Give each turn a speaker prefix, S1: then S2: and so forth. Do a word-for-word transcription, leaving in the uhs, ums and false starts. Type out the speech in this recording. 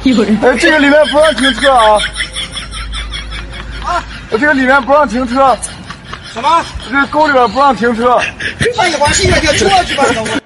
S1: 有人。
S2: 哎，这个里面不让停车啊！
S3: 啊，
S2: 这个里面不让停车。
S3: 什么？
S2: 这沟里边不让停车。
S3: 那你往西边就出去吧，